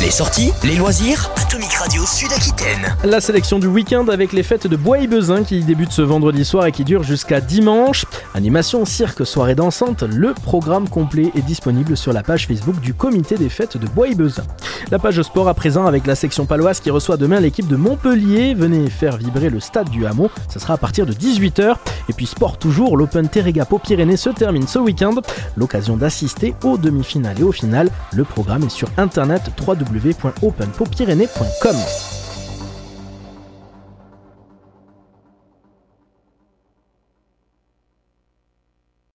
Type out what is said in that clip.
Les sorties, les loisirs, Atomic Radio Sud-Aquitaine. La sélection du week-end avec les fêtes de Bois-et-Bezin qui débutent ce vendredi soir et qui durent jusqu'à dimanche. Animation, cirque, soirée dansante, le programme complet est disponible sur la page Facebook du comité des fêtes de Bois-et-Bezin. La page sport à présent avec la section paloise qui reçoit demain l'équipe de Montpellier. Venez faire vibrer le stade du Hameau, ça sera à partir de 18h. Et puis sport toujours, l'Open Terrega Pau-Pyrénées se termine ce week-end. L'occasion d'assister aux demi-finales et aux finales. Le programme est sur internet www.openpaupyrénées.com.